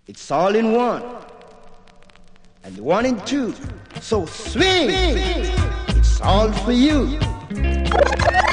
It's all in one. And one and two. So swing! It's all for you.